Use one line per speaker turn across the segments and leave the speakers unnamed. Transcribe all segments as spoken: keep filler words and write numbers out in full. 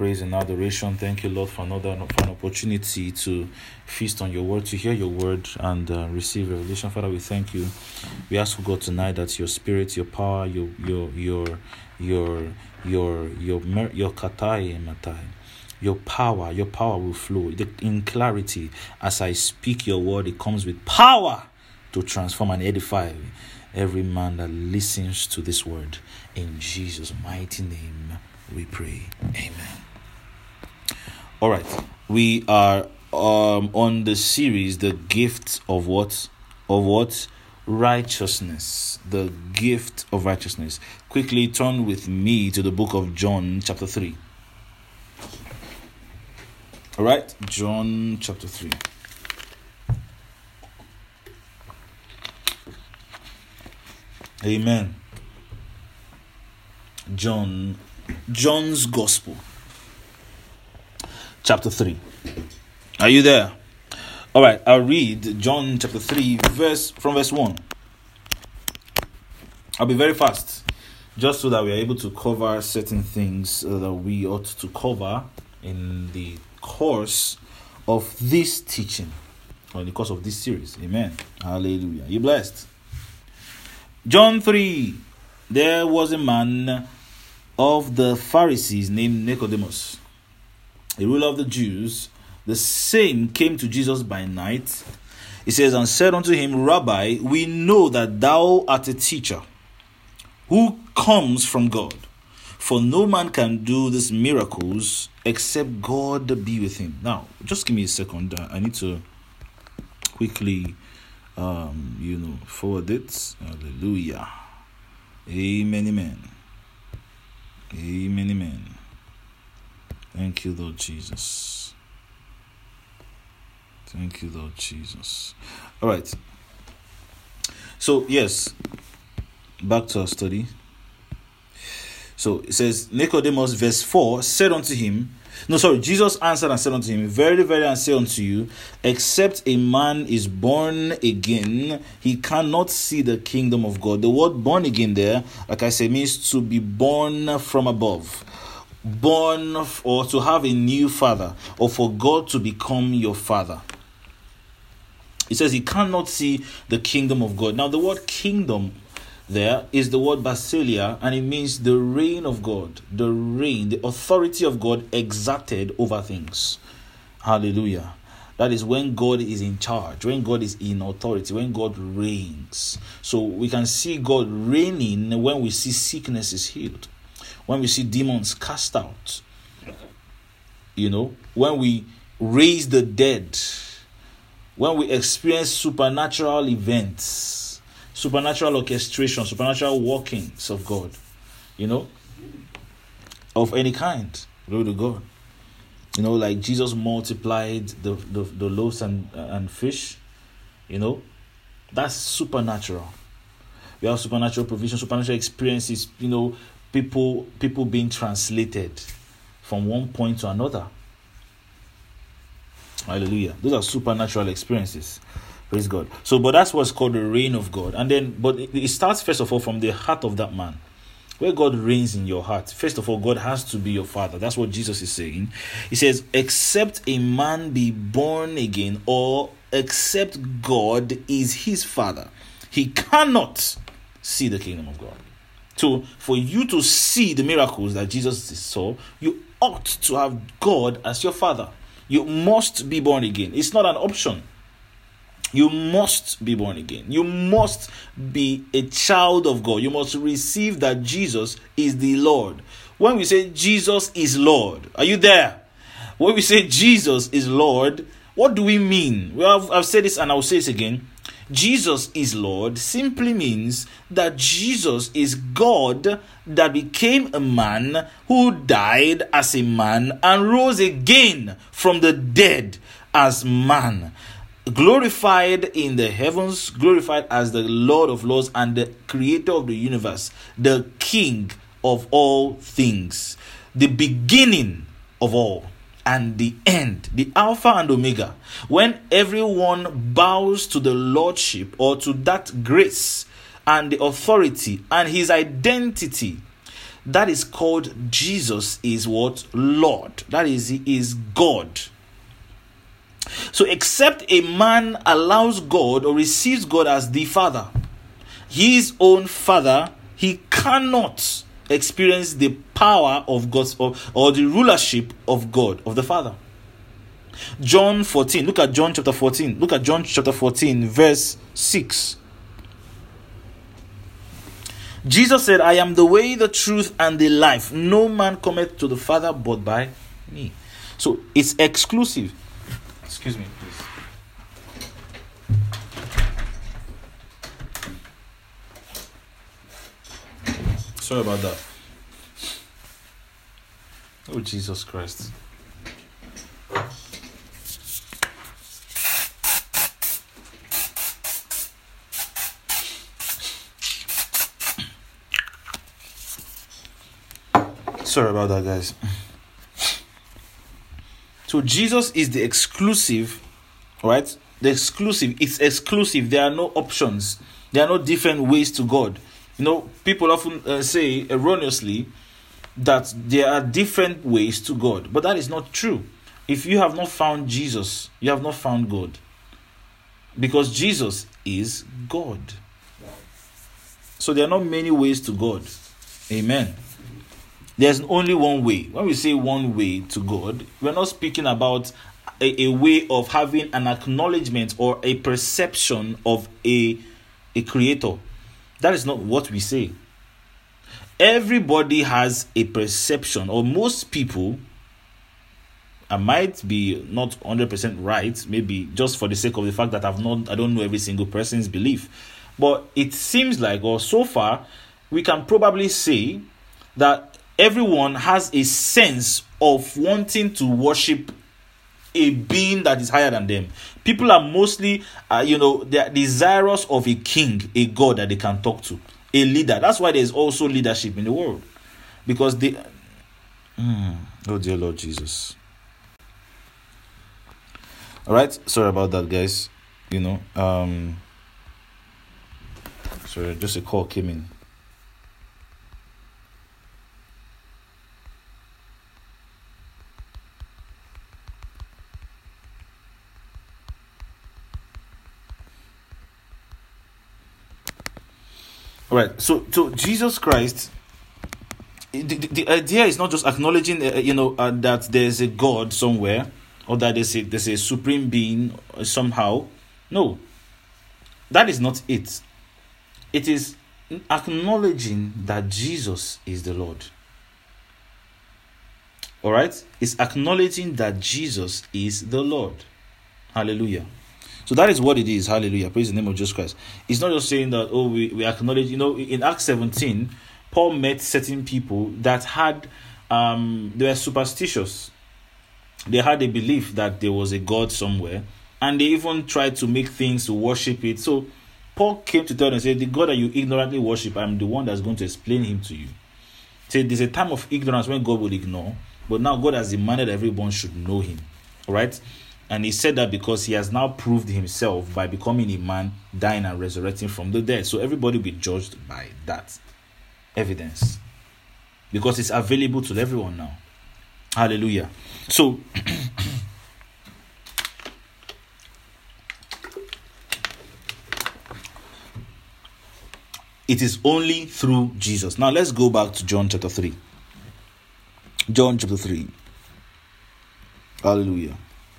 praise and adoration. Thank you, Lord, for another for an opportunity to feast on your word, to hear your word and uh, receive revelation. Father, we thank you. We ask for God tonight that your spirit, your power, your your your your your your your, your katai and matai, your power, your power will flow in clarity. As I speak your word, it comes with power to transform and edify every man that listens to this word. In Jesus' mighty name we pray. Amen. All right. We are um, on the series, The Gift of what? Of what? Righteousness. The gift of righteousness. Quickly turn with me to the book of John chapter three. All right. John chapter three. Amen. John, John's Gospel, chapter three. Are you there? All right, I'll read John chapter three, verse from verse one. I'll be very fast, just so that we are able to cover certain things uh, that we ought to cover in the course of this teaching, or in the course of this series. Amen. Hallelujah. You blessed. John three. There was a man of the Pharisees named Nicodemus, a ruler of the Jews. The same came to Jesus by night. He says, and said unto him, Rabbi, we know that thou art a teacher who comes from God. For no man can do these miracles except God be with him. Now, just give me a second. I need to quickly, um, you know, forward it. Hallelujah. Amen, amen. Amen, amen. Thank you, Lord Jesus. Thank you, Lord Jesus. All right. So, yes, back to our study. So, it says, Nicodemus, verse four, said unto him, No, sorry, Jesus answered and said unto him, Verily, verily, I say unto you, except a man is born again, he cannot see the kingdom of God. The word born again there, like I said, means to be born from above. Born, or to have a new father, or for God to become your father. It says he cannot see the kingdom of God. Now, the word kingdom there is the word basileia, and it means the reign of God, the reign, the authority of God exerted over things. Hallelujah. That is when God is in charge, when God is in authority, when God reigns. So we can see God reigning when we see sickness is healed, when we see demons cast out, you know, when we raise the dead, when we experience supernatural events, supernatural orchestration, supernatural workings of God, you know, of any kind. Glory to God. You know, like Jesus multiplied the, the, the loaves and, uh, and fish, you know, that's supernatural. We have supernatural provision, supernatural experiences, you know, people people being translated from one point to another. Hallelujah. Those are supernatural experiences. Praise God. So, but that's what's called the reign of God. And then, but it, it starts first of all from the heart of that man. Where God reigns in your heart. First of all, God has to be your father. That's what Jesus is saying. He says, except a man be born again, or except God is his father, he cannot see the kingdom of God. So, for you to see the miracles that Jesus saw, you ought to have God as your father. You must be born again. It's not an option. You must be born again. You must be a child of God. You must receive that Jesus is the Lord. When we say Jesus is Lord, are you there? When we say Jesus is Lord, what do we mean? Well, I've, I've said this and I'll say this again. Jesus is Lord simply means that Jesus is God that became a man, who died as a man and rose again from the dead as man. Glorified in the heavens, glorified as the Lord of Lords and the creator of the universe, the King of all things, the beginning of all and the end, the Alpha and Omega. When everyone bows to the Lordship or to that grace and the authority and his identity, that is called Jesus is what? Lord. That is, he is God. So except a man allows God or receives God as the Father, his own Father, he cannot experience the power of God's or, or the rulership of God, of the Father. John fourteen, look at John chapter fourteen. Look at John chapter fourteen, verse six. Jesus said, I am the way, the truth, and the life. No man cometh to the Father but by me. So it's exclusive. Excuse me, please. Sorry about that. Oh, Jesus Christ. Sorry about that, guys. So Jesus is the exclusive, right? The exclusive. It's exclusive. There are no options. There are no different ways to God. You know, people often uh, say erroneously that there are different ways to God, but that is not true. If you have not found Jesus, you have not found God, because Jesus is God. So there are not many ways to God. Amen. There's only one way. When we say one way to God, we're not speaking about a, a way of having an acknowledgement or a perception of a, a creator. That is not what we say. Everybody has a perception, or most people, I might be not one hundred percent right, maybe just for the sake of the fact that I've not, I don't know every single person's belief. But it seems like, or so far, we can probably say that everyone has a sense of wanting to worship a being that is higher than them. People are mostly, uh, you know, they are desirous of a king, a God that they can talk to, a leader. That's why there's also leadership in the world, because they. Mm, oh dear Lord Jesus. All right, sorry about that, guys. You know, um, sorry, just a call came in. All right, so so Jesus Christ, the, the, the idea is not just acknowledging, uh, you know, uh, that there's a God somewhere, or that there's a there's a supreme being somehow. No, that is not it. It is acknowledging that Jesus is the Lord. All right, it's acknowledging that Jesus is the Lord. Hallelujah. So that is what it is. Hallelujah. Praise the name of Jesus Christ. It's not just saying that, oh, we, we acknowledge, you know, in Acts seventeen, Paul met certain people that had, um, they were superstitious. They had a belief that there was a God somewhere, and they even tried to make things to worship it. So Paul came to tell them and said, the God that you ignorantly worship, I'm the one that's going to explain him to you. Say, there's a time of ignorance when God will ignore, but now God has demanded everyone should know him. All right? And he said that because he has now proved himself by becoming a man, dying and resurrecting from the dead. So everybody will be judged by that evidence, because it's available to everyone now. Hallelujah. So it is only through Jesus. Now let's go back to John chapter three. John chapter three. Hallelujah.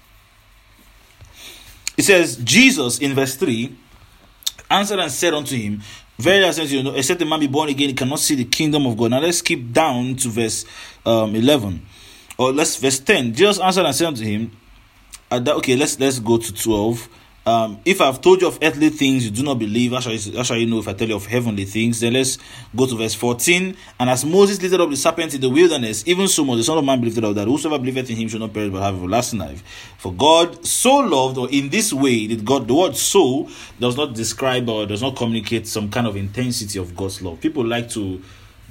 It says, Jesus in verse three answered and said unto him, Verily I say unto you, except a man be born again, he cannot see the kingdom of God. Now let's skip down to verse um, eleven. Or let's verse ten. Jesus answered and said unto him, uh, that, okay, let's let's go to twelve. Um, if I have told you of earthly things, you do not believe. How shall, you, how shall you know if I tell you of heavenly things? Then let's go to verse fourteen. And as Moses lifted up the serpent in the wilderness, even so must the Son of Man be lifted up, that whosoever believeth in him shall not perish but have everlasting life. For God so loved, or in this way did God, the word so does not describe or does not communicate some kind of intensity of God's love. People like to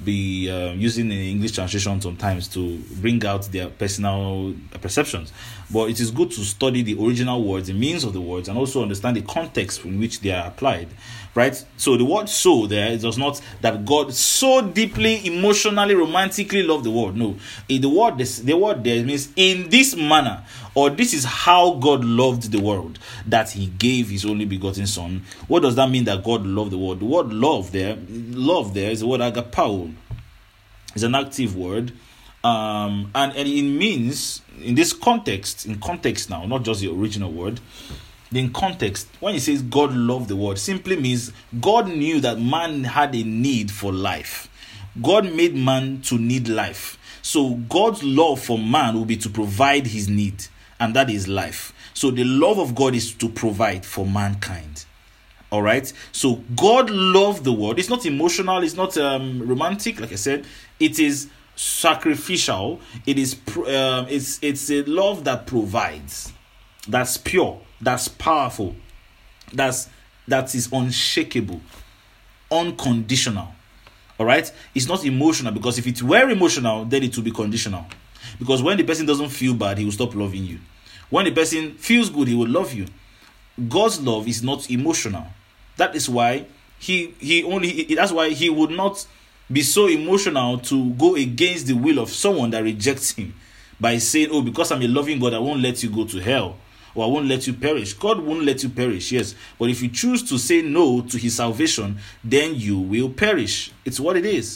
be uh, using the English translation sometimes to bring out their personal perceptions. But it is good to study the original words, the meaning of the words, and also understand the context in which they are applied. Right? So the word "so" there does not that God so deeply, emotionally, romantically loved the world. No, the word this, the word there means in this manner, or this is how God loved the world, that He gave His only begotten Son. What does that mean, that God loved the world? The word "love" there, love there is the word agapao. It's an active word, um, and and it means in this context, in context now, not just the original word. In context, when he says God loved the world, simply means God knew that man had a need for life. God made man to need life. So God's love for man will be to provide his need, and that is life. So the love of God is to provide for mankind. All right. So God loved the world. It's not emotional. It's not um, romantic. Like I said, it is sacrificial. It is. Um, it's it's a love that provides. That's pure. That's powerful. That's that is unshakable, unconditional. All right. It's not emotional, because if it were emotional, then it will be conditional. Because when the person doesn't feel bad, he will stop loving you. When the person feels good, he will love you. God's love is not emotional. That is why he he only that's why he would not be so emotional to go against the will of someone that rejects him by saying, "Oh, because I'm a loving God, I won't let you go to hell, or I won't let you perish." God won't let you perish, yes. But if you choose to say no to his salvation, then you will perish. It's what it is.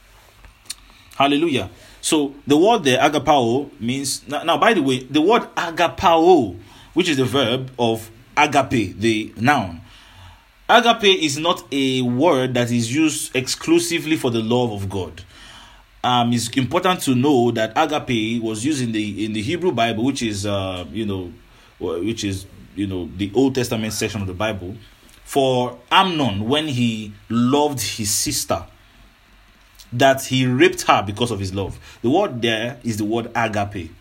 Hallelujah. So the word there, agapao, means... Now, now, by the way, the word agapao, which is the verb of agape, the noun. Agape is not a word that is used exclusively for the love of God. Um, it's important to know that agape was used in the in the Hebrew Bible, which is uh, you know, which is you know the Old Testament section of the Bible, for Amnon when he loved his sister, that he raped her because of his love. The word there is the word agape.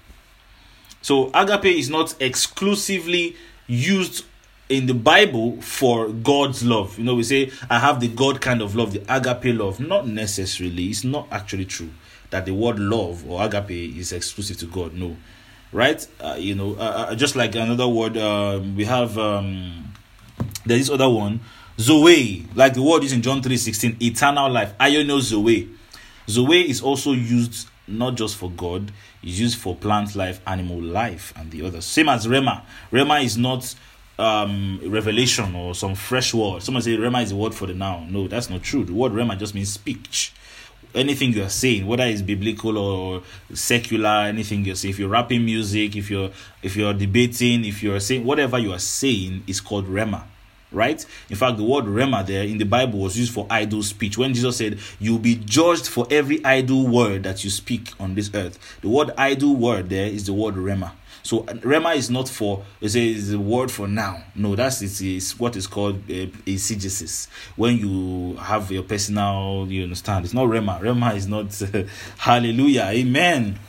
So agape is not exclusively used in the Bible for God's love. You know, we say, I have the God kind of love, the agape love. Not necessarily. It's not actually true that the word love or agape is exclusive to God. No. Right? Uh, you know, uh, just like another word, uh, we have, um, there's this other one, Zoe, like the word used in John three sixteen, eternal life. Iono Zoe. Zoe is also used not just for God, it's used for plant life, animal life, and the others. Same as Rema. Rema is not um, revelation or some fresh word. Someone say Rema is a word for the noun. No, that's not true. The word Rema just means speech. Anything you are saying, whether it's biblical or secular, anything you're saying, if you're rapping music, if you're if you're debating, if you're saying whatever you are saying is called Rema. Right? In fact, the word Rema there in the Bible was used for idle speech. When Jesus said, "You'll be judged for every idle word that you speak on this earth," the word idle word there is the word Rema. So Rema is not for, it's a, it's a word for now. No, that's it's, it's what is called a eisegesis. When you have your personal, you understand, it's not Rema. Rema is not uh, hallelujah, amen.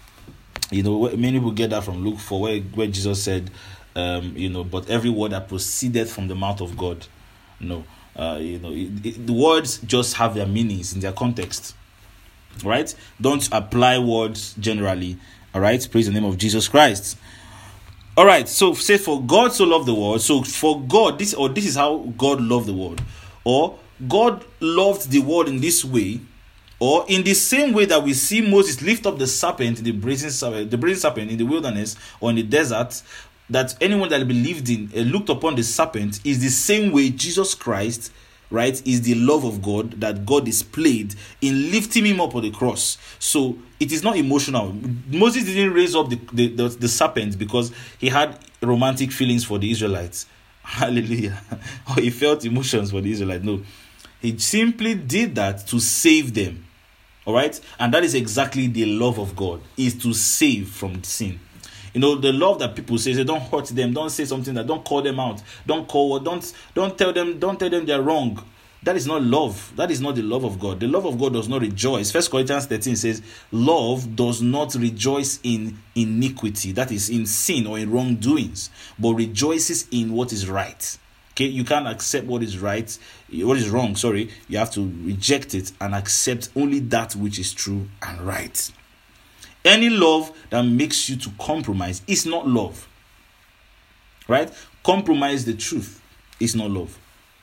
You know, many people get that from Luke four, where, where Jesus said, um, you know, but every word that proceeded from the mouth of God. No, uh, you know, it, it, the words just have their meanings in their context. Right? Don't apply words generally. All right, praise the name of Jesus Christ. All right, so say for God so loved the world. So for God, this or this is how God loved the world, or God loved the world in this way, or in the same way that we see Moses lift up the serpent in the brazen serpent, the brazen serpent in the wilderness or in the desert. That anyone that believed in uh, looked upon the serpent is the same way Jesus Christ, right, is the love of God that God displayed in lifting him up on the cross. So it is not emotional. Moses didn't raise up the, the, the, the serpent because he had romantic feelings for the Israelites. Hallelujah. Or he felt emotions for the Israelites. No. He simply did that to save them. All right? And that is exactly the love of God, is to save from sin. You know, the love that people say, say, don't hurt them, don't say something that, don't call them out, don't call, don't, don't tell them, don't tell them they're wrong. That is not love. That is not the love of God. The love of God does not rejoice. First Corinthians thirteen says, love does not rejoice in iniquity, that is in sin or in wrongdoings, but rejoices in what is right. Okay, you can't accept what is right what is wrong, sorry, you have to reject it and accept only that which is true and right. Any love that makes you to compromise is not love. Right? Compromise the truth is not love.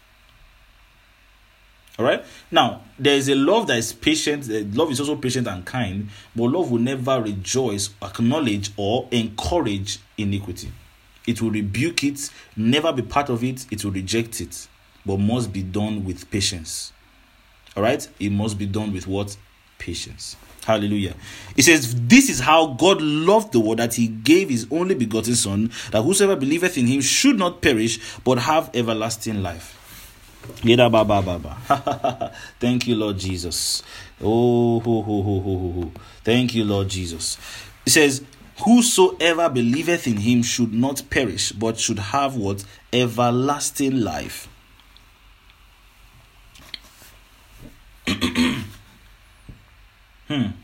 All right? Now, there is a love that is patient. Love is also patient and kind, but love will never rejoice, acknowledge, or encourage iniquity. It will rebuke it, never be part of it, it will reject it, but must be done with patience. All right? It must be done with what? Patience. Hallelujah. It says, this is how God loved the world, that he gave his only begotten Son, that whosoever believeth in him should not perish, but have everlasting life. Thank you, Lord Jesus. Oh, ho, ho, ho, ho, ho. Thank you, Lord Jesus. It says, whosoever believeth in him should not perish, but should have what? Everlasting life. hmm.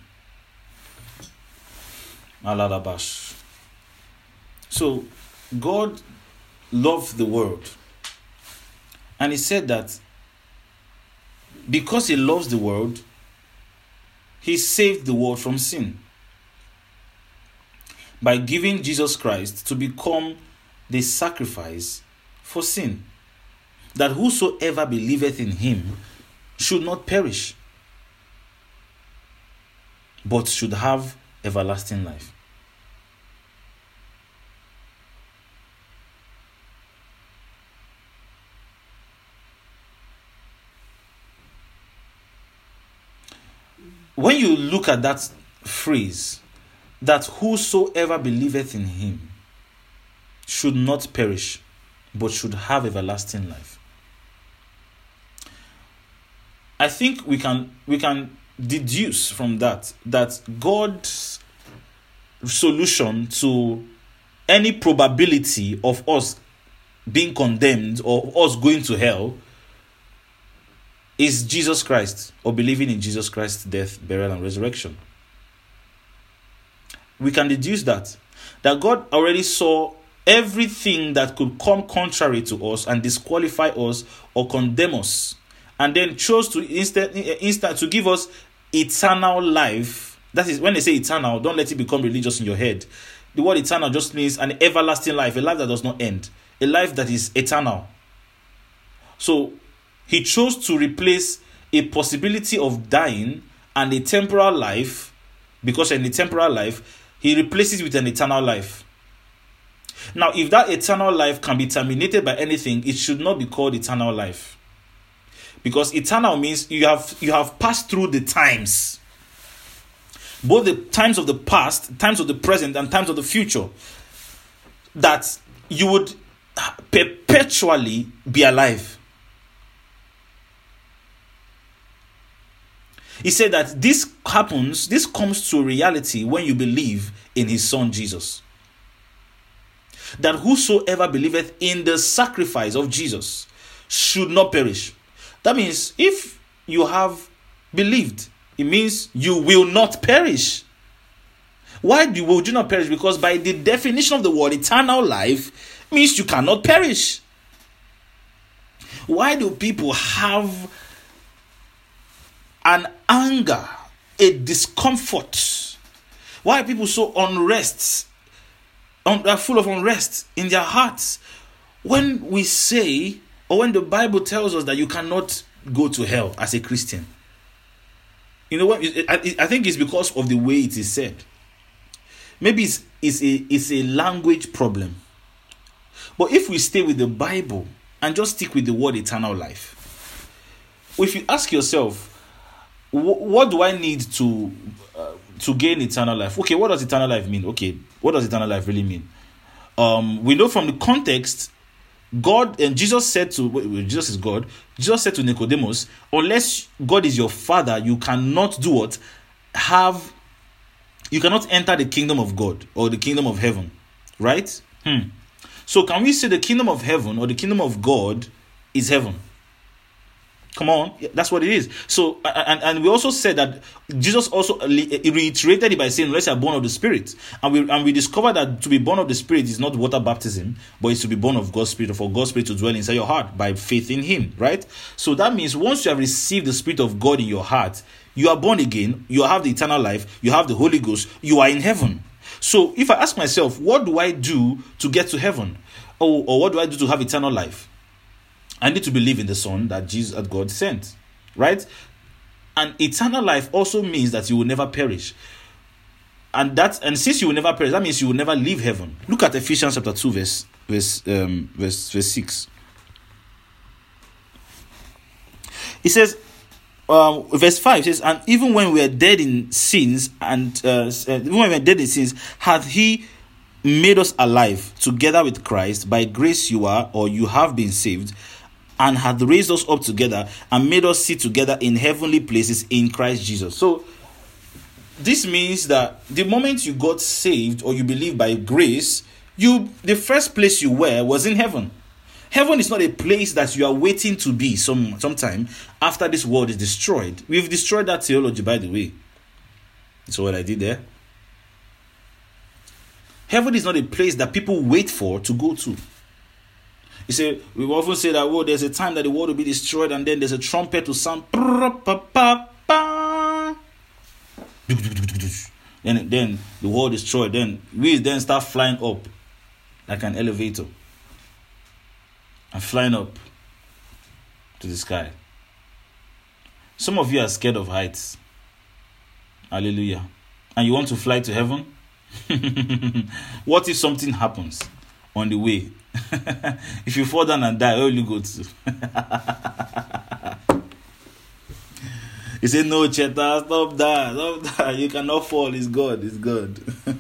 Alalabash. So, God loved the world. And he said that because he loves the world, he saved the world from sin by giving Jesus Christ to become the sacrifice for sin, that whosoever believeth in him should not perish, but should have everlasting life. When you look at that phrase, that whosoever believeth in him should not perish, but should have everlasting life, I think we can we can deduce from that that God's solution to any probability of us being condemned or us going to hell is Jesus Christ, or believing in Jesus Christ's death, burial, and resurrection. We can deduce that. That God already saw everything that could come contrary to us and disqualify us or condemn us, and then chose to instant, instant to give us eternal life. That is, when they say eternal, don't let it become religious in your head. The word eternal just means an everlasting life, a life that does not end, a life that is eternal. So, he chose to replace a possibility of dying and a temporal life, because in a temporal life, he replaces it with an eternal life. Now, if that eternal life can be terminated by anything, it should not be called eternal life. Because eternal means you have you have passed through the times. Both the times of the past, times of the present, and times of the future. That you would perpetually be alive. He said that this happens, this comes to reality when you believe in his Son Jesus. That whosoever believeth in the sacrifice of Jesus should not perish. That means if you have believed, it means you will not perish. Why do, would you not perish? Because by the definition of the word, eternal life means you cannot perish. Why do people have an anger, a discomfort? Why are people so unrest, un- full of unrest in their hearts when we say, or when the Bible tells us that you cannot go to hell as a Christian? You know what? I, I think it's because of the way it is said. Maybe it's, it's, a, it's a language problem. But if we stay with the Bible and just stick with the word eternal life, if you ask yourself, what do I need to uh, to gain eternal life? Okay, what does eternal life mean? Okay, what does eternal life really mean? Um, we know from the context, God and Jesus said to Jesus is God. Jesus said to Nicodemus, unless God is your Father, you cannot do what? Have you cannot enter the kingdom of God or the kingdom of heaven, right? Hmm. So can we say the kingdom of heaven or the kingdom of God is heaven? Come on, that's what it is. So, and, and we also said that Jesus also reiterated it by saying, unless you are born of the Spirit. And we and we discovered that to be born of the Spirit is not water baptism, but it's to be born of God's Spirit, or for God's Spirit to dwell inside your heart by faith in Him, right? So that means once you have received the Spirit of God in your heart, you are born again, you have the eternal life, you have the Holy Ghost, you are in heaven. So if I ask myself, what do I do to get to heaven? Or, or what do I do to have eternal life? I need to believe in the Son that Jesus, that God sent, right? And eternal life also means that you will never perish. And that, and since you will never perish, that means you will never leave heaven. Look at Ephesians chapter two, verse verse um, verse verse six. It says, um, verse five says, and even when we are dead in sins, and uh, even when we are dead in sins, hath He made us alive together with Christ. By grace you are, or you have been saved, and hath raised us up together and made us sit together in heavenly places in Christ Jesus. So this means that the moment you got saved, or you believe by grace, you the first place you were was in heaven. Heaven is not a place that you are waiting to be some sometime after this world is destroyed. We've destroyed that theology, by the way. So what I did there. Heaven is not a place that people wait for to go to. You say, we often say that, oh, there's a time that the world will be destroyed, and then there's a trumpet to sound. Then, then the world destroyed. Then we then start flying up like an elevator. And flying up to the sky. Some of you are scared of heights. Hallelujah. And you want to fly to heaven? What if something happens on the way? If you fall down and die, where will you go to? He said, no, Cheta, stop that, stop that. You cannot fall. It's God, it's God.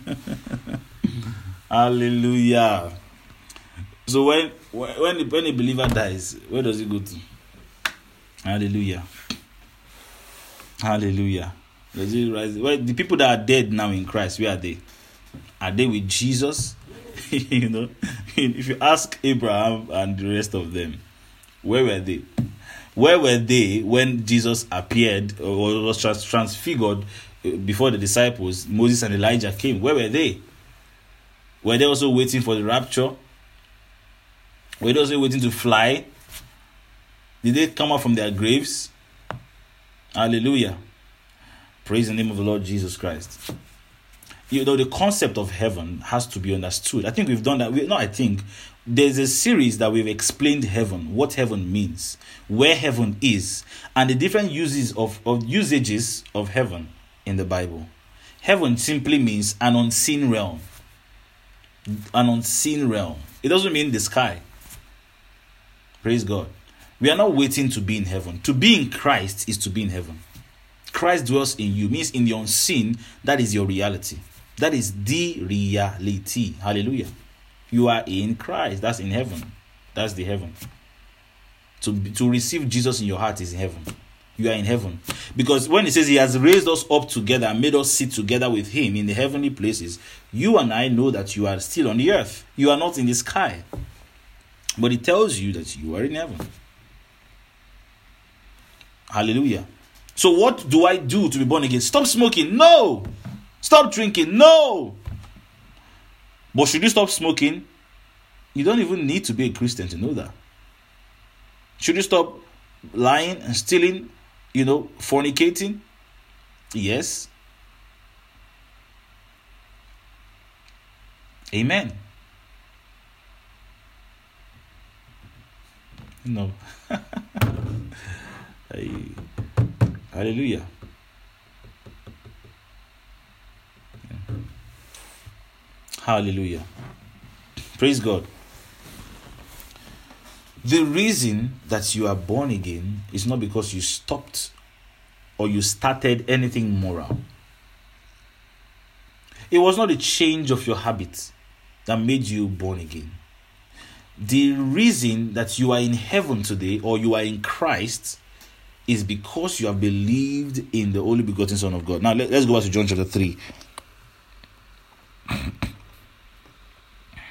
Hallelujah. So when when the, when a believer dies, where does he go to? Hallelujah. Hallelujah. Does he rise? Well, the people that are dead now in Christ, where are they? Are they with Jesus? You know, if you ask Abraham and the rest of them, where were they? Where were they when Jesus appeared or was trans- transfigured before the disciples? Moses and Elijah came. Where were they? Were they also waiting for the rapture? Were they also waiting to fly? Did they come out from their graves? Hallelujah. Praise the name of the Lord Jesus Christ. You know, the concept of heaven has to be understood. I think we've done that. We, no, I think there's a series that we've explained heaven, what heaven means, where heaven is, and the different uses of, of usages of heaven in the Bible. Heaven simply means an unseen realm. An unseen realm. It doesn't mean the sky. Praise God. We are not waiting to be in heaven. To be in Christ is to be in heaven. Christ dwells in you, means in the unseen, that is your reality. That is the reality. Hallelujah. You are in Christ. That's in heaven. That's the heaven. To, to receive Jesus in your heart is in heaven. You are in heaven. Because when it says He has raised us up together and made us sit together with Him in the heavenly places, you and I know that you are still on the earth. You are not in the sky. But it tells you that you are in heaven. Hallelujah. So what do I do to be born again? Stop smoking? No. Stop drinking? No. But should you stop smoking? You don't even need to be a Christian to know that. Should you stop lying and stealing, you know, fornicating? Yes. Amen. No. Hallelujah. Hallelujah. Praise God. The reason that you are born again is not because you stopped or you started anything moral. It was not a change of your habits that made you born again. The reason that you are in heaven today or you are in Christ is because you have believed in the only begotten Son of God. Now let, let's go back to John chapter three.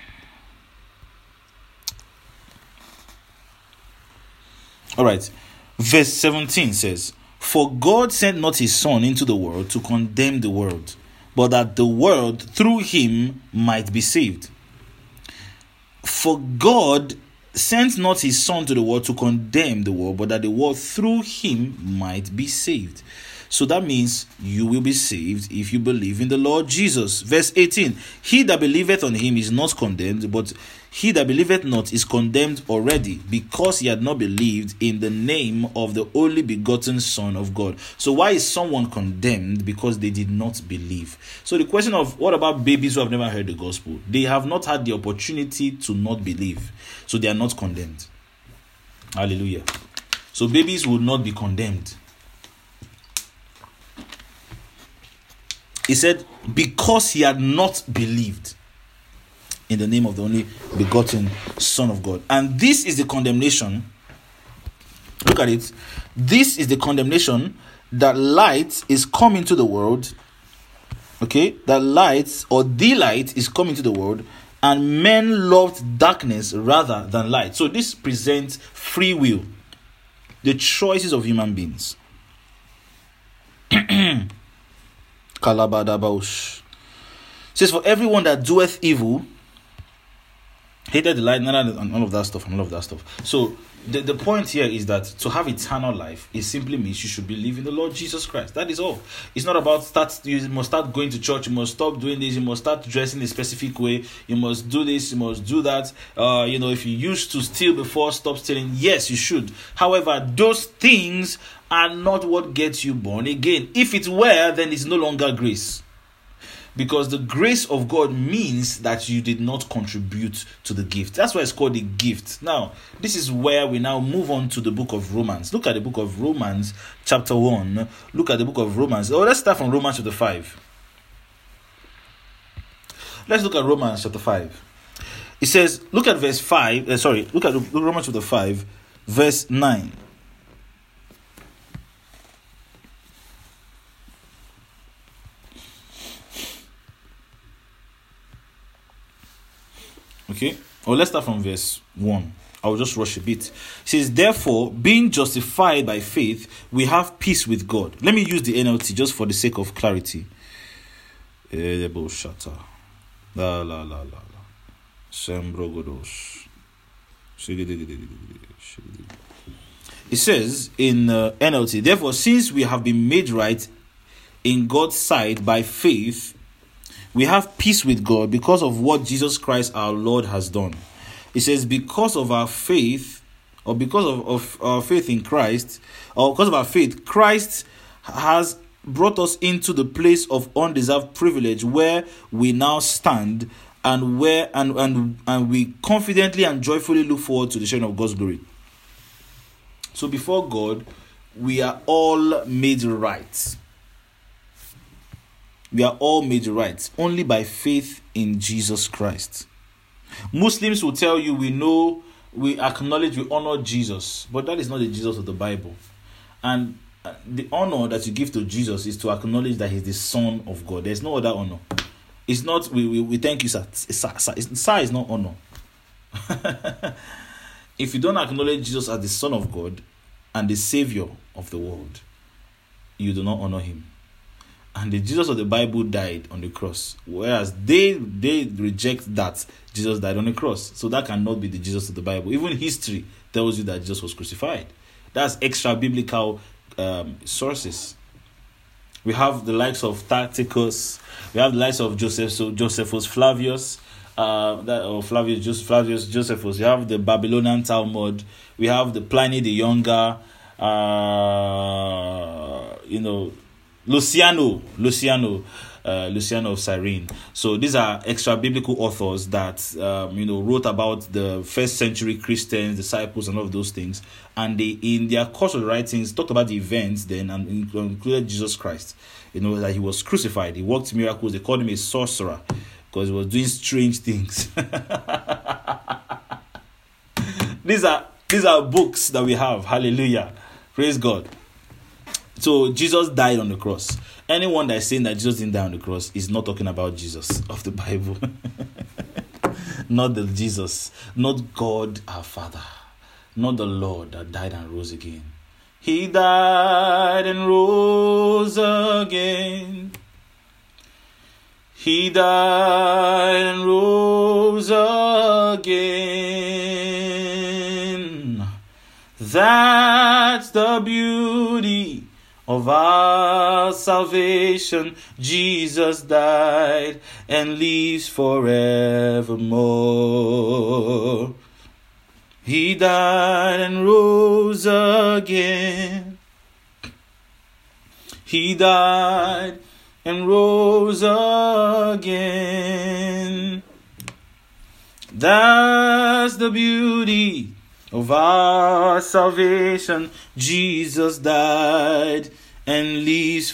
All right. Verse seventeen says, "For God sent not his Son into the world to condemn the world, but that the world through him might be saved." For God sent not his Son to the world to condemn the world, but that the world through him might be saved. So that means you will be saved if you believe in the Lord Jesus. Verse eighteen, "He that believeth on him is not condemned, but he that believeth not is condemned already, because he had not believed in the name of the only begotten Son of God." So why is someone condemned? Because they did not believe. So the question of, what about babies who have never heard the gospel? They have not had the opportunity to not believe, so they are not condemned. Hallelujah. So babies will not be condemned. He said, because he had not believed in the name of the only begotten Son of God. And this is the condemnation. Look at it. This is the condemnation, that light is coming to the world. Okay? That light, or the light, is coming to the world, and men loved darkness rather than light. So this presents free will, the choices of human beings. Kalabadabaush. Says, "For everyone that doeth evil hated the light," and all of that stuff, and all of that stuff. So the, the point here is that to have eternal life, it simply means you should believe in the Lord Jesus Christ. That is all. It's not about start. You must start going to church. You must stop doing this. You must start dressing a specific way. You must do this. You must do that. Uh, you know, if you used to steal before, stop stealing. Yes, you should. However, those things are not what gets you born again. If it were, then it's no longer grace. Because the grace of God means that you did not contribute to the gift. That's why it's called the gift. Now, this is where we now move on to the book of Romans. Look at the book of Romans, chapter one. Look at the book of Romans. Oh, let's start from Romans chapter five. Let's look at Romans chapter five. It says, look at verse five. Uh, sorry, look at Romans chapter five, verse nine. Okay, or let's start from verse one. I'll just rush a bit. It says, "Therefore, being justified by faith, we have peace with God." Let me use the N L T just for the sake of clarity. La la la la la. It says in uh, N L T, "Therefore, since we have been made right in God's sight by faith, we have peace with God because of what Jesus Christ our Lord has done." It says, because of our faith, or because of, of our faith in Christ, or because of our faith, Christ has brought us into the place of undeserved privilege where we now stand, and where and, and, and we confidently and joyfully look forward to the sharing of God's glory. So before God, we are all made right. We are all made right only by faith in Jesus Christ. Muslims will tell you, we know, we acknowledge, we honor Jesus, but that is not the Jesus of the Bible. And the honor that you give to Jesus is to acknowledge that he's the Son of God. There's no other honor. It's not, we, we, we thank you, sir. Sir, sir. Sir is not honor. If you don't acknowledge Jesus as the Son of God and the Savior of the world, you do not honor him. And the Jesus of the Bible died on the cross, whereas they they reject that Jesus died on the cross. So that cannot be the Jesus of the Bible. Even history tells you that Jesus was crucified. That's extra biblical um, sources. We have the likes of Tacitus. We have the likes of Joseph, so Josephus Flavius, uh, that or Flavius, just Flavius Josephus. We have the Babylonian Talmud. We have the Pliny the Younger. Uh, you know. Luciano, Luciano, uh, Luciano of Cyrene. So these are extra biblical authors that um, you know wrote about the first century Christians, disciples, and all of those things. And they, in their course of writings, talked about the events then, and included Jesus Christ. You know that he was crucified, he worked miracles. They called him a sorcerer because he was doing strange things. these are these are books that we have. Hallelujah, praise God. So Jesus died on the cross. Anyone that is saying that Jesus didn't die on the cross is not talking about Jesus of the Bible. Not the Jesus, not God our Father, not the Lord that died and rose again. He died and rose again. He died and rose again. That's the beauty of our salvation. Jesus died and lives forevermore. He died and rose again. He died and rose again. That's the beauty of our salvation. Jesus died and lives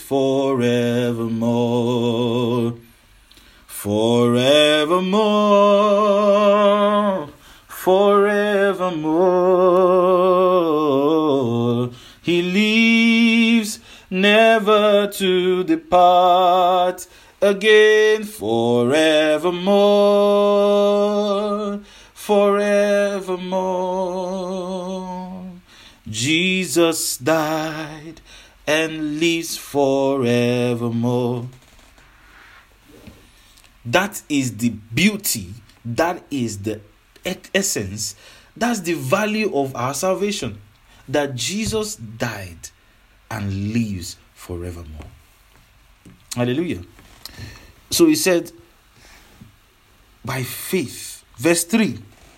forevermore. Forevermore. Forevermore. He lives, never to depart again. Forevermore. Forevermore. Jesus died and lives forevermore. That is the beauty. That is the essence. That's the value of our salvation. That Jesus died and lives forevermore. Hallelujah. So he said, by faith. Verse three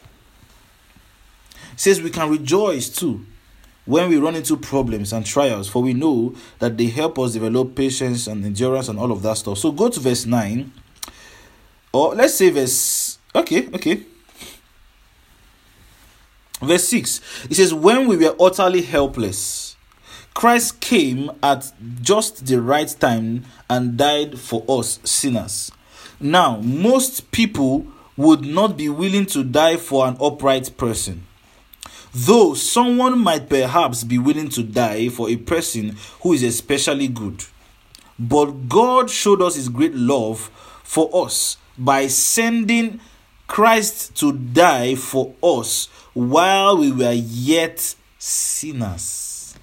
says we can rejoice too when we run into problems and trials, for we know that they help us develop patience and endurance and all of that stuff. So go to verse nine, or let's say verse, okay, okay. Verse six, it says, when we were utterly helpless, Christ came at just the right time and died for us sinners. Now, most people would not be willing to die for an upright person, though someone might perhaps be willing to die for a person who is especially good. But God showed us his great love for us by sending Christ to die for us while we were yet sinners.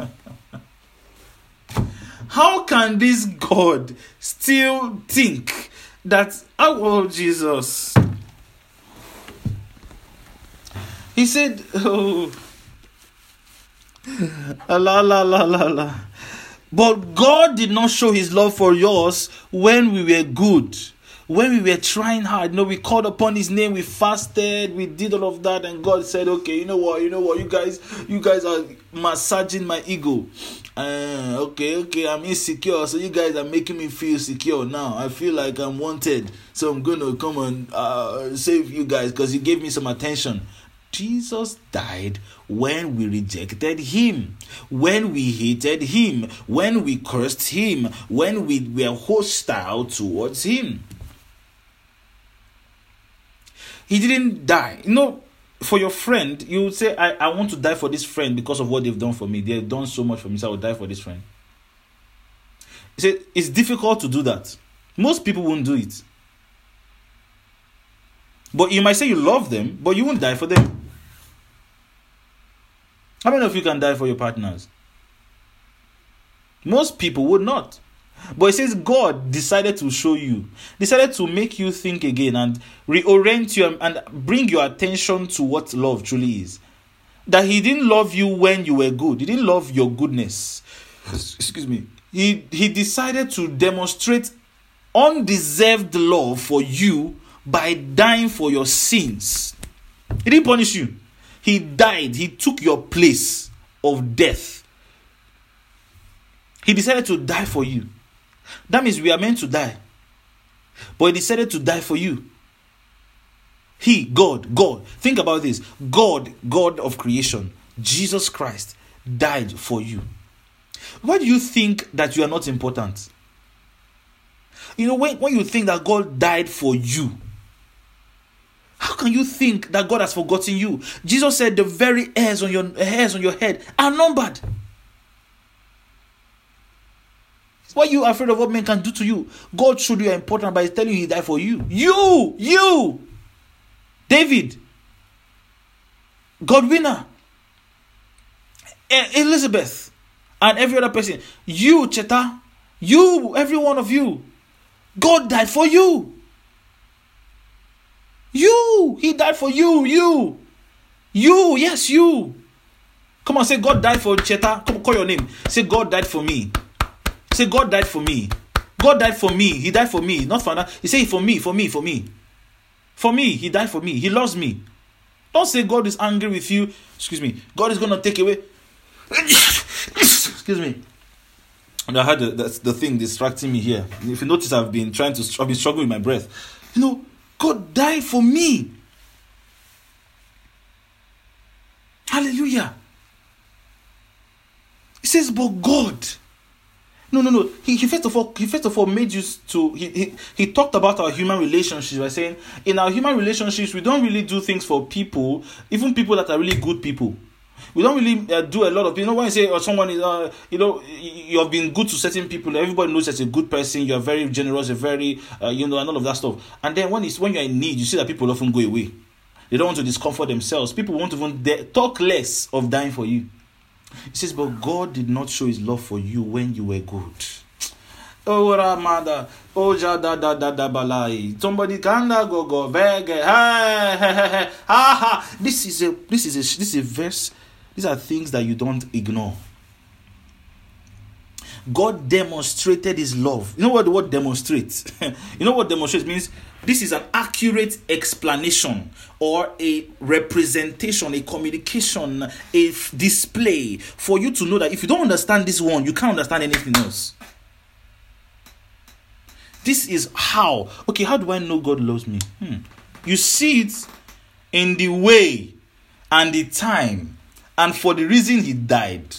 How can this God still think that, oh, Jesus? He said, oh, la la la la la. But God did not show his love for us when we were good, when we were trying hard. You know, we called upon his name, we fasted, we did all of that, and God said, okay, you know what, you know what, you guys, you guys are massaging my ego. Uh, okay, okay, I'm insecure, so you guys are making me feel secure now. I feel like I'm wanted, so I'm gonna come and uh, save you guys because you gave me some attention. Jesus died when we rejected him, when we hated him, when we cursed him, when we were hostile towards him. He didn't die. You know, for your friend, you would say, I, I want to die for this friend because of what they've done for me. They've done so much for me, so I will die for this friend. He said, it's difficult to do that. Most people won't do it. But you might say you love them, but you won't die for them. How many of you can die for your partners? Most people would not. But it says God decided to show you, decided to make you think again and reorient you and bring your attention to what love truly is. That he didn't love you when you were good. He didn't love your goodness. Excuse me. He, he decided to demonstrate undeserved love for you by dying for your sins. He didn't punish you. He died. He took your place of death. He decided to die for you. That means we are meant to die. But he decided to die for you. He, God, God. Think about this. God, God of creation, Jesus Christ, died for you. Why do you think that you are not important? You know, when, when you think that God died for you, how can you think that God has forgotten you? Jesus said the very hairs on your hairs on your head are numbered. Why are you afraid of what men can do to you? God showed you are important by telling you he died for you. You, you, David, Godwina, Elizabeth, and every other person. You, Cheta, you, every one of you, God died for you. You, he died for you, you, you, yes, you. Come on, say God died for Cheta. Come on, call your name. Say God died for me. Say God died for me. God died for me. He died for me, not for that. He said for me, for me, for me. For me, he died for me. He loves me. Don't say God is angry with you. Excuse me. God is going to take away. Excuse me. And I had the, that's the thing distracting me here. If you notice, I've been trying to, I've been struggling with my breath. You know, God died for me. Hallelujah. He says, but God. No, no, no. He, he first of all, he first of all made you to. He, he he talked about our human relationships by saying, in our human relationships, we don't really do things for people, even people that are really good people. We don't really uh, do a lot of. You know, when you say or someone is, uh, you know, you have been good to certain people. Everybody knows that you're a good person. You are very generous. You're very, uh, you know, and all of that stuff. And then when it's when you're in need, you see that people often go away. They don't want to discomfort themselves. People won't even dare talk less of dying for you. He says, but God did not show his love for you when you were good. Oh, Ramada. Oh, Jada da da da balai. Somebody can go go beg. Ha ha ha. This is a this is a this is a verse. These are things that you don't ignore. God demonstrated his love. You know what the word demonstrate? You know what demonstrate means? This is an accurate explanation or a representation, a communication, a f- display for you to know that if you don't understand this one, you can't understand anything else. This is how. Okay, how do I know God loves me? Hmm. You see it in the way and the time and for the reason he died.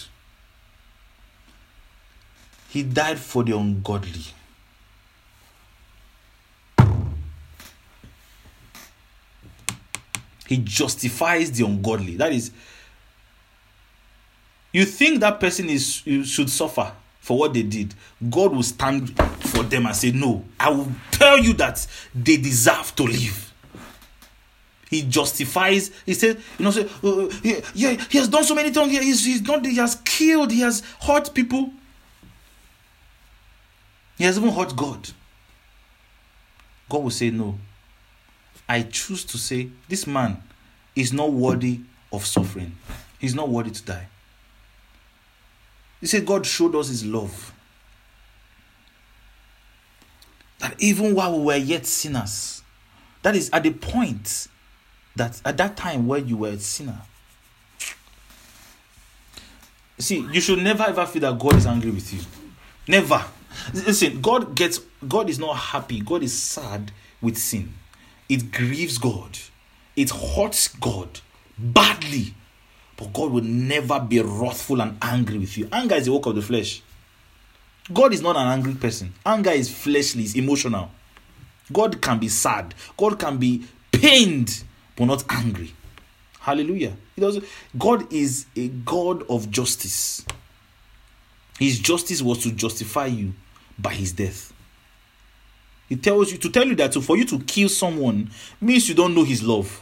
He died for the ungodly. He justifies the ungodly. That is, you think that person is you should suffer for what they did. God will stand for them and say, no, I will tell you that they deserve to live. He justifies. He said, you know, say, uh, yeah, yeah, he has done so many things. He's, he's done. He has killed. He has hurt people. He has even hurt God. God will say, no. I choose to say, this man is not worthy of suffering. He's not worthy to die. He said God showed us his love. That even while we were yet sinners, that is at the point that at that time where you were a sinner. See, you should never ever feel that God is angry with you. Never. Listen, God gets God is not happy. God is sad with sin. It grieves God. It hurts God badly. But God will never be wrathful and angry with you. Anger is the work of the flesh. God is not an angry person. Anger is fleshly, it's emotional. God can be sad. God can be pained, but not angry. Hallelujah. He does. God is a God of justice. His justice was to justify you by his death. He tells you to tell you that for you to kill someone means you don't know his love.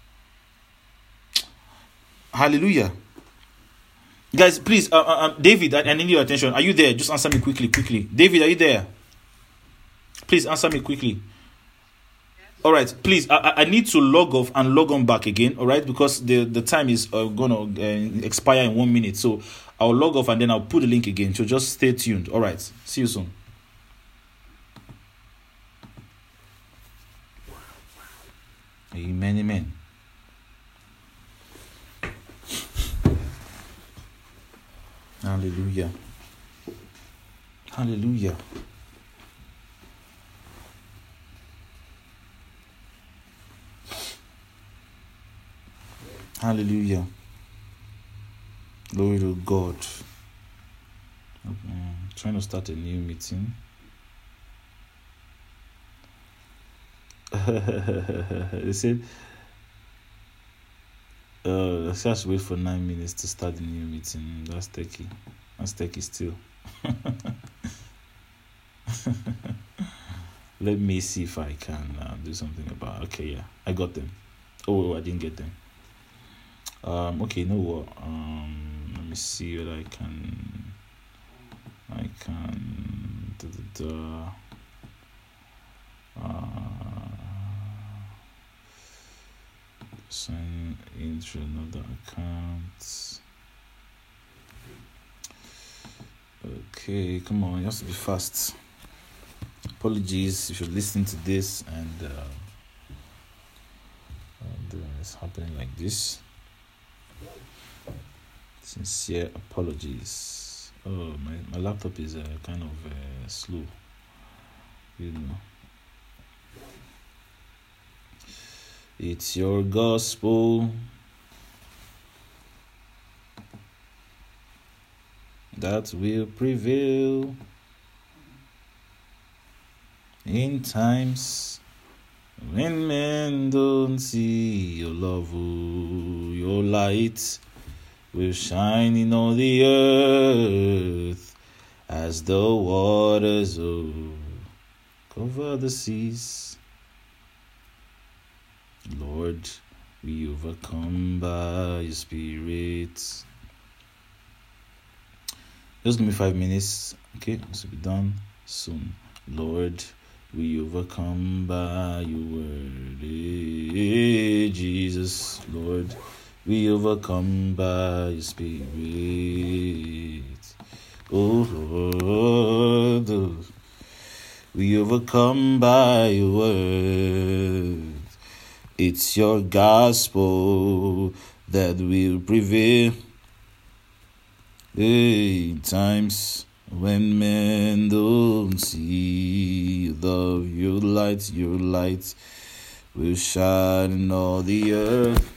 Hallelujah. Guys, please, uh, uh, David, I, I need your attention. Are you there? Just answer me quickly, quickly. David, are you there? Please answer me quickly. All right, please, I, I need to log off and log on back again, all right? Because the, the time is uh, going to uh, expire in one minute. So I'll log off and then I'll put the link again. So just stay tuned. All right, see you soon. Amen, amen. Hallelujah. Hallelujah. Hallelujah. Glory to God. I'm trying to start a new meeting. They said, uh, let's just wait for nine minutes to start the new meeting. That's techie. That's techie still. Let me see if I can uh, do something about. Okay, yeah, I got them. Oh, I didn't get them. Um, okay, you know what? Um, let me see what I can. I can da, da, da, uh, sign into another account. Okay, come on, you have to be fast. Apologies if you're listening to this and, uh, and uh, it's happening like this. Sincere apologies. Oh, my, my laptop is uh, kind of uh, slow, you know. It's your gospel that will prevail in times when men don't see your love. Oh, your light will shine in all the earth as the waters oh, cover the seas. Lord, we overcome by your spirit. Just give me five minutes. Okay, this will be done soon. Lord, we overcome by your word. Hey, Jesus, Lord, we overcome by your spirit. Oh, Lord, oh, we overcome by your word. It's your gospel that will prevail in times when men don't see your love. Your light, your light will shine in all the earth.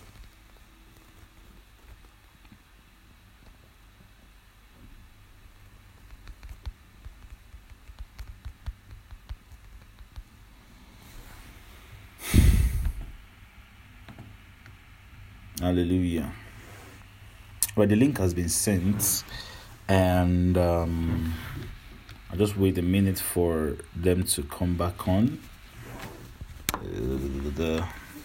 Hallelujah. Well, the link has been sent, and um, I'll just wait a minute for them to come back on. Uh, the,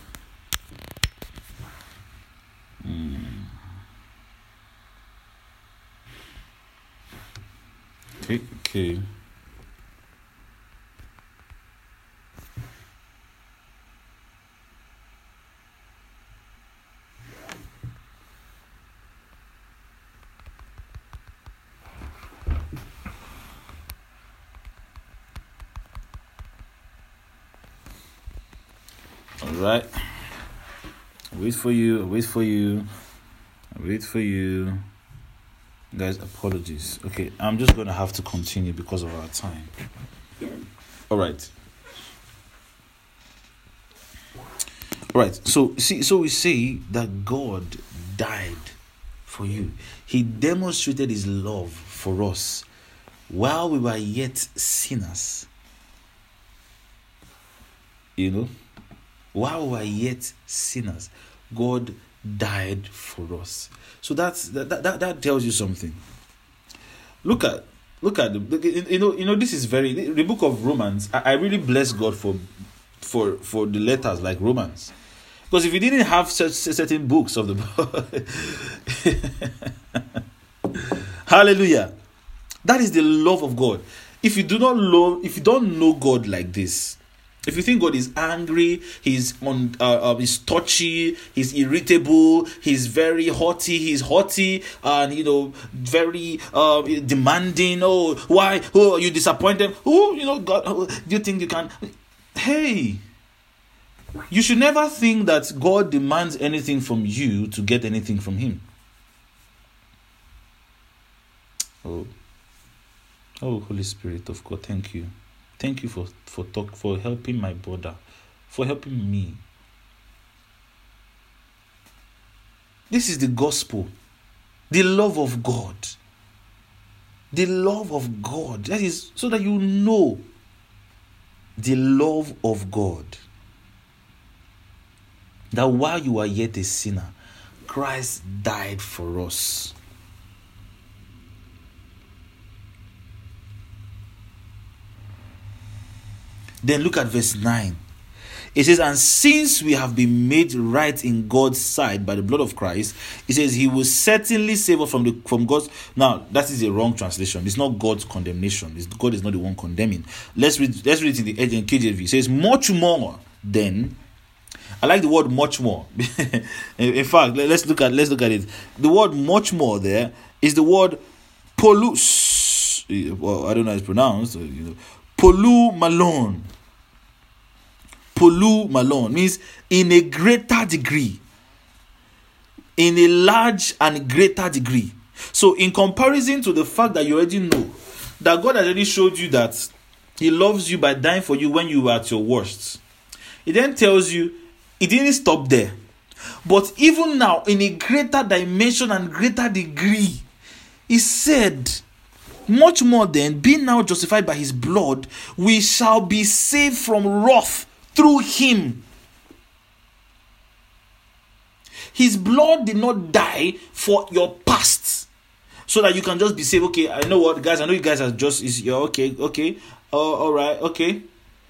mm. Okay, okay. Right, wait for you, wait for you, wait for you. Guys, apologies. Okay, I'm just going to have to continue because of our time. All right. All right, so see, so we say that God died for you. He demonstrated his love for us while we were yet sinners. You know? While we were yet sinners, God died for us. So that's that that, that tells you something. Look at look at the you know you know this is very the book of Romans. I, I really bless God for for for the letters like Romans, because if you didn't have such certain books of the Hallelujah, that is the love of God. If you do not love, if you don't know God like this, if you think God is angry, he's on, uh, uh, he's touchy, he's irritable, he's very haughty, he's haughty, and you know, very uh, demanding. Oh, why? Oh, you disappointed? Oh, you know, God. Oh, do you think you can? Hey, you should never think that God demands anything from you to get anything from Him. Oh, oh, Holy Spirit of God, thank you. Thank you for for talk for helping my brother, for helping me. This is the gospel, the love of God, the love of God. That is so that you know the love of God. That while you are yet a sinner, Christ died for us. Then look at verse nine. It says, and since we have been made right in God's sight by the blood of Christ, it says he will certainly save us from the from God's. Now, that is a wrong translation. It's not God's condemnation. It's, God is not the one condemning. Let's read let's read it in the K J V. It says, much more then. I like the word much more. In fact, let's look at let's look at it. The word much more there is the word polus. Well, I don't know how it's pronounced. You know, polu malone. Polu malone means in a greater degree. In a large and greater degree. So, in comparison to the fact that you already know that God has already showed you that He loves you by dying for you when you were at your worst, He then tells you it didn't stop there. But even now, in a greater dimension and greater degree, He said, much more then, being now justified by His blood, we shall be saved from wrath through Him. His blood did not die for your past, so that you can just be saved. Okay, I know what, guys. I know you guys are just is you're okay, okay, uh, all right, okay.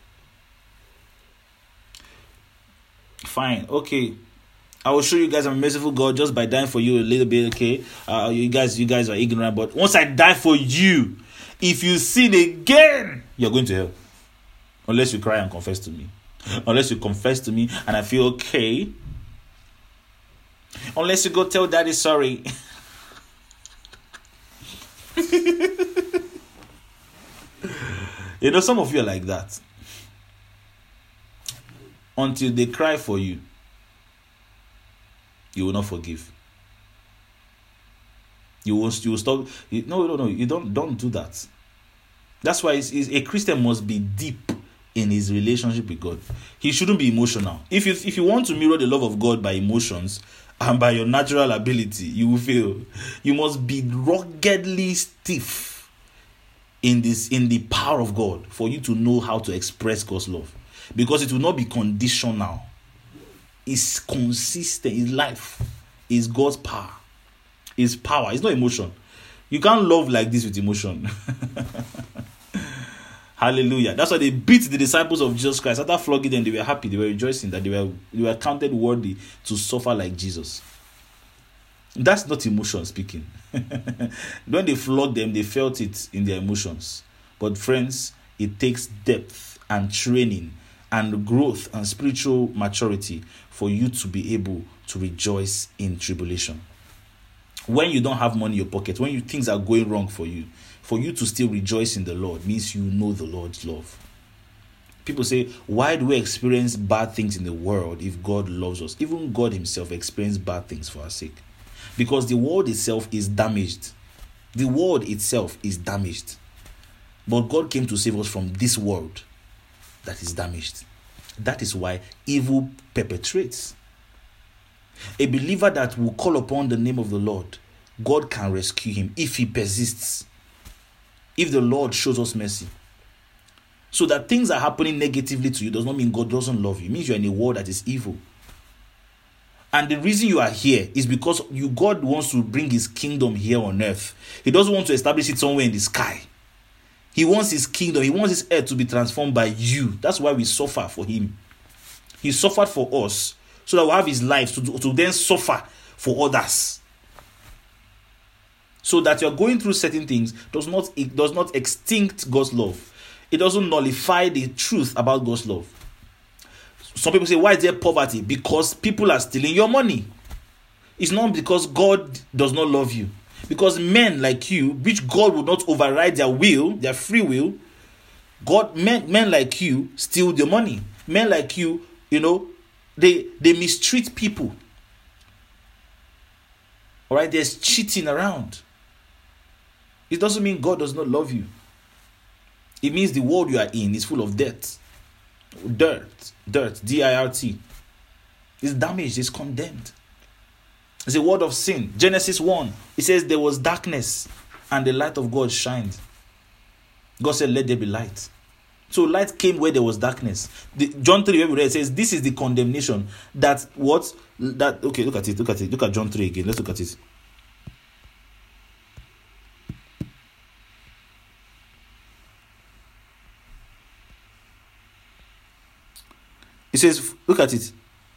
Fine, okay. I will show you guys I'm a merciful God just by dying for you a little bit, okay? Uh, you guys, you guys are ignorant, but once I die for you, if you sin again, you're going to hell. Unless you cry and confess to me. Unless you confess to me and I feel okay. Unless you go tell daddy sorry. You know, some of you are like that. Until they cry for you, you will not forgive. You will, you will stop. You, no, no, no. You don't, don't do that. That's why it's, it's, a Christian must be deep in his relationship with God. He shouldn't be emotional. If you, if you want to mirror the love of God by emotions and by your natural ability, you will fail. You must be ruggedly stiff in this, in the power of God for you to know how to express God's love. Because it will not be conditional. It's consistent. It's life. It's God's power. It's power. It's not emotion. You can't love like this with emotion. Hallelujah. That's why they beat the disciples of Jesus Christ. After flogging them, they were happy. They were rejoicing that they were, they were counted worthy to suffer like Jesus. That's not emotion speaking. When they flogged them, they felt it in their emotions. But friends, it takes depth and training and growth and spiritual maturity for you to be able to rejoice in tribulation. When you don't have money in your pocket, when you things are going wrong for you, for you to still rejoice in the Lord means you know the Lord's love. People say, why do we experience bad things in the world if God loves us? Even God Himself experienced bad things for our sake. Because the world itself is damaged. The world itself is damaged. But God came to save us from this world that is damaged. That is why evil perpetrates. A believer that will call upon the name of the Lord, God can rescue him if he persists. If the Lord shows us mercy. So that things are happening negatively to you does not mean God doesn't love you. It means you're in a world that is evil. And the reason you are here is because you God wants to bring His kingdom here on earth. He doesn't want to establish it somewhere in the sky. He wants His kingdom. He wants His earth to be transformed by you. That's why we suffer for Him. He suffered for us so that we have His life to, to then suffer for others. So that you're going through certain things does not, it does not extinct God's love. It doesn't nullify the truth about God's love. Some people say, why is there poverty? Because people are stealing your money. It's not because God does not love you. Because men like you, which God would not override their will, their free will, God, men, men like you steal the money. Men like you, you know, they, they mistreat people. All right, there's cheating around. It doesn't mean God does not love you. It means the world you are in is full of dirt. Dirt. Dirt. D I R T. It's damaged. It's condemned. It's a word of sin. Genesis one. It says there was darkness and the light of God shined. God said, let there be light. So light came where there was darkness. The, John three, where we read, it says, this is the condemnation. That what? That okay, look at it. Look at it. Look at John three again. Let's look at it. It says, look at it.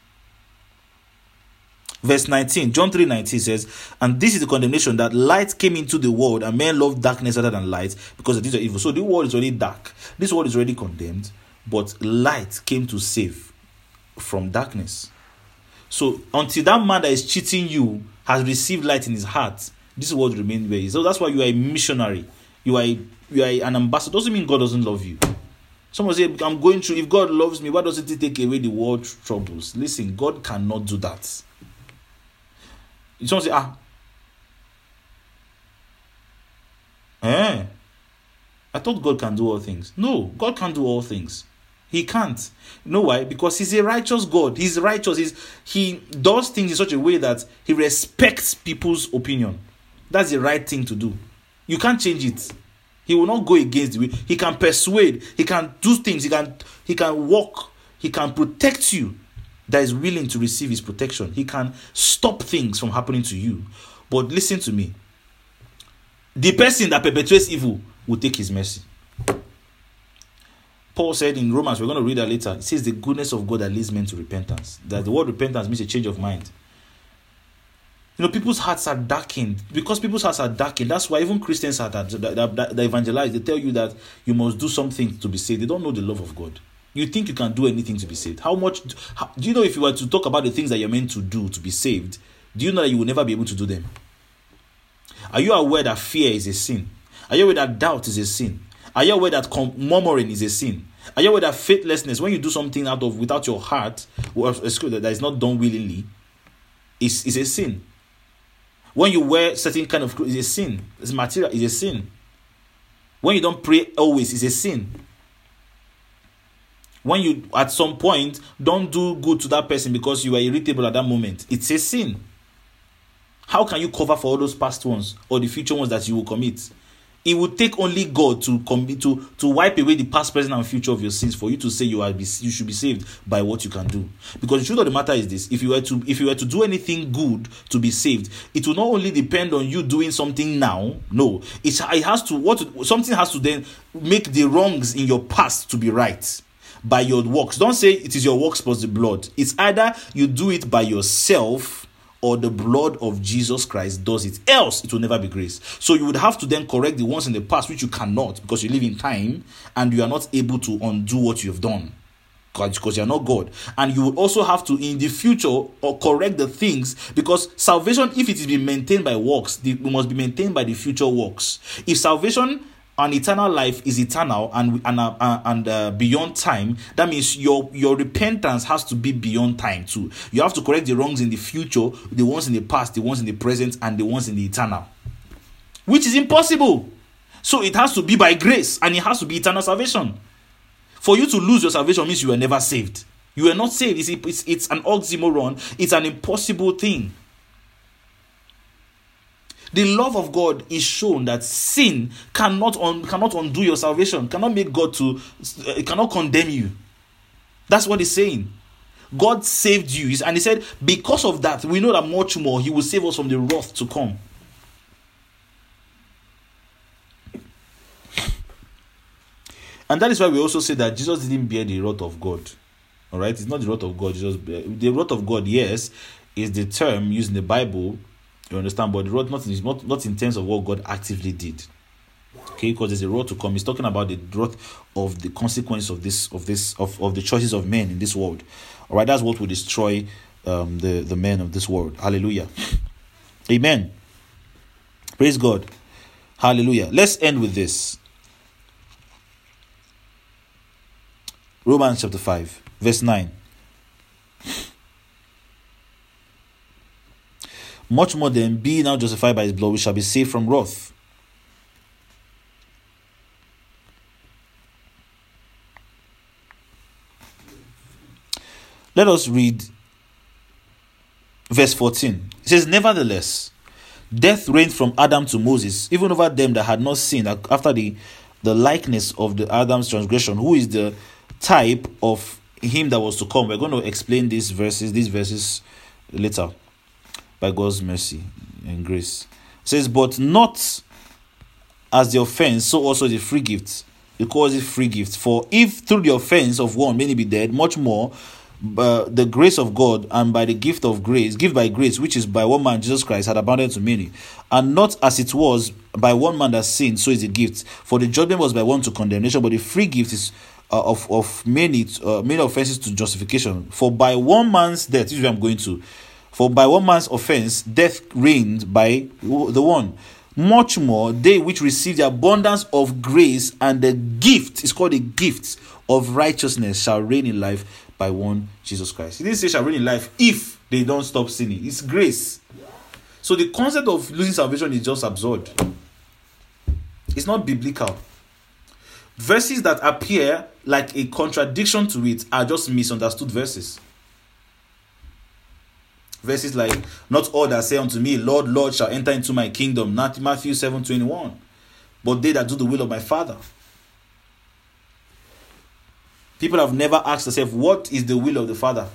Verse nineteen, John three nineteen says, and this is the condemnation, that light came into the world, and men loved darkness rather than light, because the deeds are evil. So the world is already dark. This world is already condemned, but light came to save from darkness. So until that man that is cheating you has received light in his heart, this world remains where it is. So that's why you are a missionary. You are a, you are an ambassador. Doesn't mean God doesn't love you. Someone say, I'm going through, if God loves me, why doesn't he take away the world troubles? Listen, God cannot do that. Someone say, ah, eh, I thought God can do all things. No, God can't do all things. He can't. You know why? Because he's a righteous God. He's righteous. He's, he does things in such a way that he respects people's opinion. That's the right thing to do. You can't change it. He will not go against the way. He can persuade. He can do things. He can, he can walk. He can protect you. That is willing to receive his protection. He can stop things from happening to you. But listen to me. The person that perpetrates evil will take his mercy. Paul said in Romans, we're going to read that later, it says the goodness of God that leads men to repentance. That the word repentance means a change of mind. You know, people's hearts are darkened. Because people's hearts are darkened, that's why even Christians are that, that, that, that evangelize. They tell you that you must do something to be saved. They don't know the love of God. You think you can do anything to be saved. How much, how, do you know if you were to talk about the things that you're meant to do to be saved, do you know that you will never be able to do them? Are you aware that fear is a sin? Are you aware that doubt is a sin? Are you aware that com- murmuring is a sin? Are you aware that faithlessness, when you do something out of without your heart, or that is not done willingly, is, is a sin? When you wear certain kind of clothes, is a sin. It's material, is a sin. When you don't pray always, is a sin. When you, at some point, don't do good to that person because you are irritable at that moment, it's a sin. How can you cover for all those past ones or the future ones that you will commit? It would take only God to commit to to wipe away the past, present, and future of your sins for you to say you are be, you should be saved by what you can do. Because the truth of the matter is this: if you were to if you were to do anything good to be saved, it will not only depend on you doing something now. No, it it has to what something has to then make the wrongs in your past to be right by your works. Don't say it is your works plus the blood. It's either you do it by yourself, or the blood of Jesus Christ does it. Else, it will never be grace. So you would have to then correct the ones in the past, which you cannot, because you live in time, and you are not able to undo what you have done, because you are not God. And you would also have to, in the future, or correct the things, because salvation, if it is being maintained by works, it must be maintained by the future works. If salvation and eternal life is eternal and and uh, and uh, beyond time, that means your your repentance has to be beyond time too. You have to correct the wrongs in the future, the ones in the past, the ones in the present, and the ones in the eternal, which is impossible. So it has to be by grace, and it has to be eternal salvation. For you to lose your salvation means you were never saved. You were not saved. It's, it's, it's an oxymoron. It's an impossible thing. The love of God is shown that sin cannot un, cannot undo your salvation, cannot make God to, uh, cannot condemn you. That's what he's saying. God saved you, and he said, because of that, we know that much more, he will save us from the wrath to come. And that is why we also say that Jesus didn't bear the wrath of God. All right, it's not the wrath of God. Jesus bear. The wrath of God, yes, is the term used in the Bible. You understand? But the wrath not in, not, not in terms of what God actively did. Okay, because there's a wrath to come. He's talking about the wrath of the consequence of this, of this, of, of the choices of men in this world. All right, that's what will destroy um, the the men of this world. Hallelujah. Amen. Praise God. Hallelujah. Let's end with this. Romans chapter five, verse nine. Much more than being now justified by his blood, we shall be saved from wrath. Let us read verse fourteen. It says, nevertheless, death reigned from Adam to Moses, even over them that had not sinned, after the, the likeness of the Adam's transgression, who is the type of him that was to come. We're going to explain these verses, these verses later, by God's mercy and grace. It says, but not as the offense, so also the free gift. He calls it free gift. For if through the offense of one many be dead, much more uh, the grace of God, and by the gift of grace, give by grace, which is by one man Jesus Christ, had abounded to many. And not as it was by one man that sinned, so is the gift. For the judgment was by one to condemnation, but the free gift is uh, of of many uh, many offenses to justification. For by one man's death, this is where I'm going to. For by one man's offense, death reigned by the one. Much more, they which receive the abundance of grace and the gift, is called the gift of righteousness, shall reign in life by one Jesus Christ. He didn't say shall reign in life if they don't stop sinning. It's grace. So the concept of losing salvation is just absurd. It's not biblical. Verses that appear like a contradiction to it are just misunderstood verses. Verses like, not all that say unto me, Lord, Lord, shall enter into my kingdom. Not Matthew seven twenty-one. But they that do the will of my Father. People have never asked themselves, what is the will of the Father?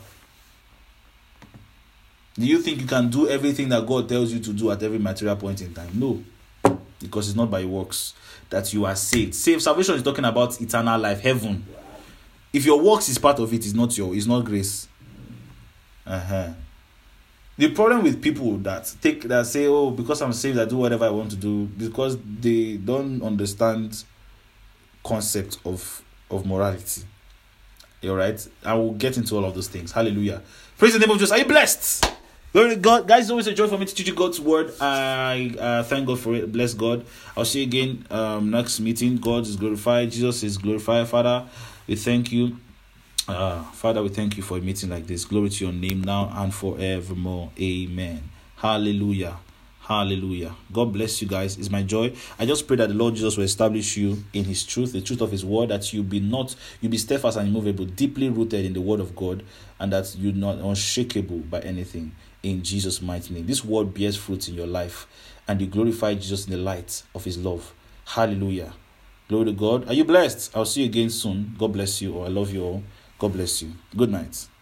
Do you think you can do everything that God tells you to do at every material point in time? No. Because it's not by works that you are saved. Saved salvation is talking about eternal life, heaven. If your works is part of it, it's not your, it's not grace. Uh-huh. The problem with people that take that say, oh, because I'm saved, I do whatever I want to do, because they don't understand concept of, of morality. All right? I will get into all of those things. Hallelujah. Praise the name of Jesus. Are you blessed? Glory to God. Guys, it's always a joy for me to teach you God's word. I uh, thank God for it. Bless God. I'll see you again um, next meeting. God is glorified. Jesus is glorified. Father, we thank you. Uh, Father, we thank you for a meeting like this. Glory to your name now and forevermore. Amen. Hallelujah. Hallelujah. God bless you guys. It's my joy. I just pray that the Lord Jesus will establish you in his truth, the truth of his word, that you be not, you be steadfast and immovable, deeply rooted in the word of God, and that you're not unshakable by anything. In Jesus' mighty name. This word bears fruit in your life, and you glorify Jesus in the light of his love. Hallelujah. Glory to God. Are you blessed? I'll see you again soon. God bless you. Or I love you all. God bless you. Good night.